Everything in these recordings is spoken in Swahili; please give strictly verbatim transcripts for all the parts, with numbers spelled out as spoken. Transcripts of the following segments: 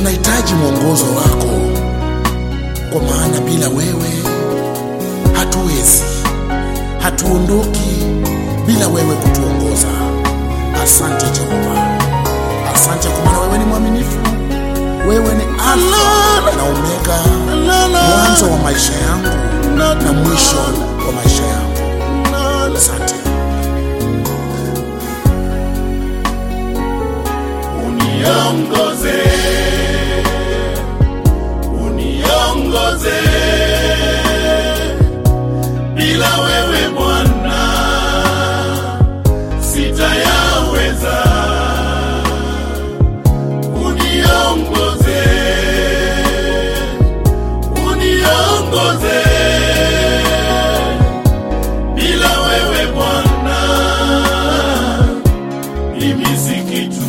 tunahitaji mwongozo wako, kwa maana bila wewe hatuwezi, hatuondoki bila wewe kutuongoza. Asante Jehova, asante kwa maana wewe ni mwaminifu. Wewe ni Alfa na Omega, mwanzo wa maisha yangu na mwisho wa maisha yangu. Asante. Uniongoze, uniongoze, bila wewe Bwana sitayaweza. Uniongoze, uniongoze, bila wewe Bwana mimi si kitu.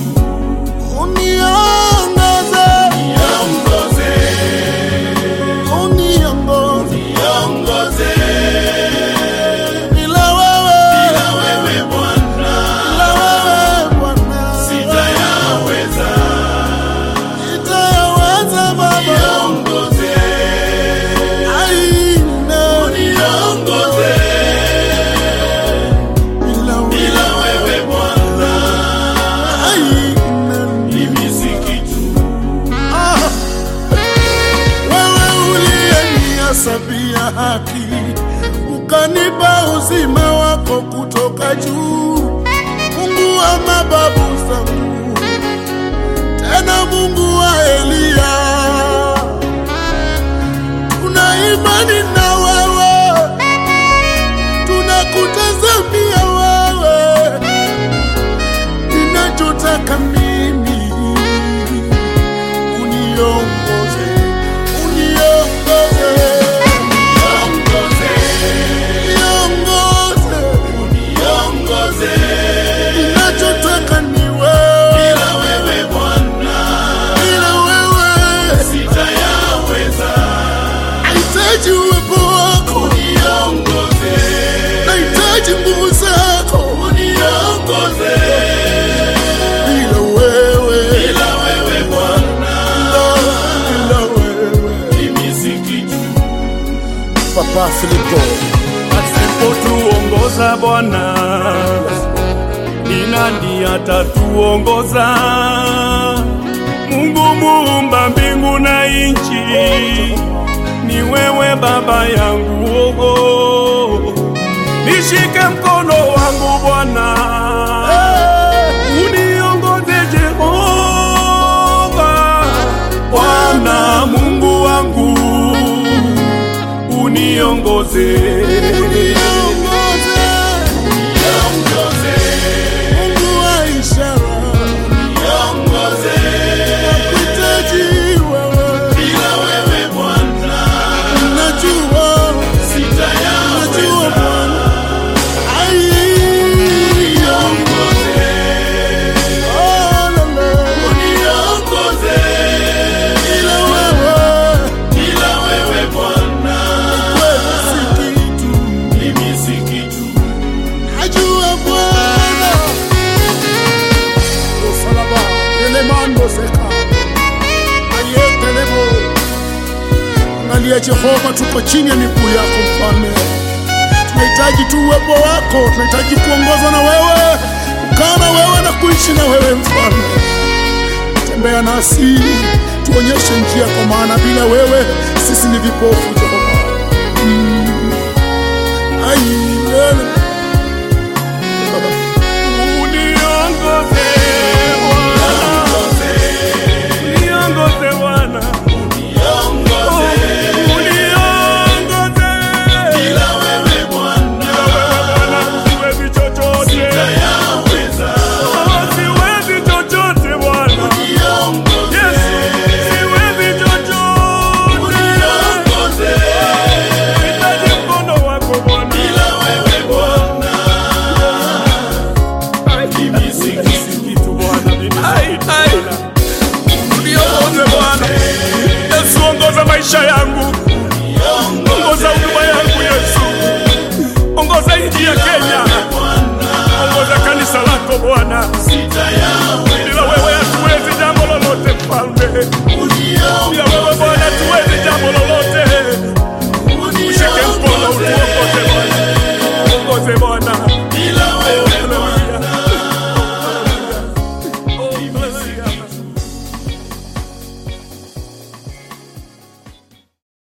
Sabia haki, ukanipa uzima wako kutoka juu. Mungu wa mababu zangu, tena Mungu wa Elia, tuna imani na wewe, tunakutazamia wewe. Ninachotaka mimi uniongoze, uniongoze. Papa Filipo, asipotuongoza Bwana, ni nani atatuongoza? Mungu muumba mbingu na nchi, ni wewe Baba yangu. Oh, nishike mkono wangu Bwana, uniongoze Jehova. Bwana Mungu wangu, uniongoze, uniongoze, uniongoze, Mungu wa ishara, uniongoze, nakuhitaji wewe, bila wewe Bwana najua sitayaweza. Uniongoze, oh la la, uniongoze, bila wewe, bila wewe Bwana mimi si kitu. najua Bwana. Usalaba elemando seka ayetelebo. Angalia Jehova, tuko chini ya miguu yako Mfalme. Tunahitaji tu uwepo wako, tunahitaji kuongozwa na wewe, kukaa na wewe na kuishi na wewe Mfalme. Tembea nasi, tuonyeshe njia, kwa maana bila wewe sisi ni vipofu Jehova. Mm. Ayi, maisha yangu, ongoza huduma yangu Yesu, ongoza nchi ya Kenya, ongoza kanisa lako Bwana.